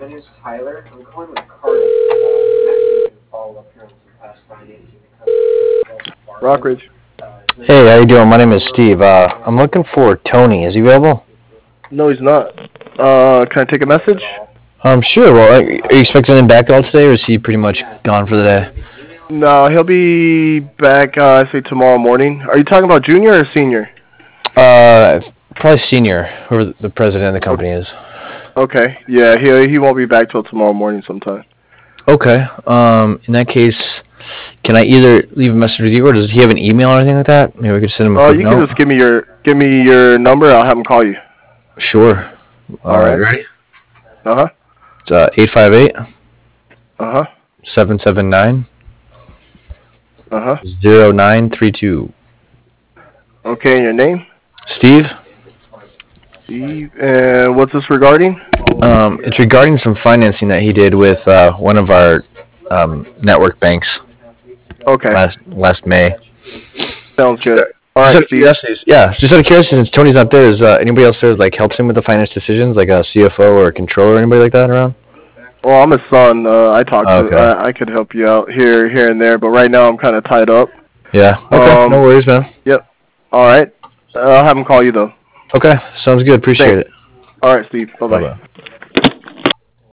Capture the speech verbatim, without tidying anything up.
my name's Tyler. I'm calling with Cardinal. Uh, I'm actually going to follow up here on some past financing the company. Rockridge. Hey, how you doing? My name is Steve. Uh, I'm looking for Tony. Is he available? No, he's not. Uh, can I take a message? Um, sure. Well, are you expecting him back all today, or is he pretty much gone for the day? No, he'll be back, uh, I say tomorrow morning. Are you talking about junior or senior? Uh, probably senior, whoever the president of the company is. Okay. Yeah, he he won't be back till tomorrow morning sometime. Okay. Um, in that case, can I either leave a message with you, or does he have an email or anything like that? Maybe we could send him a Oh, quick you note. can just give me your give me your number. I'll have him call you. Sure. All right. Ready? Uh huh. It's uh eight five eight. Uh huh. Seven seven nine. Uh huh. Zero nine three two. Okay, and your name? Steve. Steve. And what's this regarding? Um, it's regarding some financing that he did with uh, one of our um, network banks. Okay. Last last May. Sounds good. All right, just Steve. Yeah, just out of curiosity, since Tony's not there, is uh, anybody else there that, like, helps him with the finance decisions, like a C F O or a controller, or anybody like that around? Well, I'm his son. Uh, I talk Oh, to. okay. I, I could help you out here, here and there, but right now I'm kind of tied up. Yeah. Okay. Um, no worries, man. Yep. All right. Uh, I'll have him call you though. Okay. Sounds good. Appreciate Thanks. it. All right, Steve. Bye bye. Bye-bye.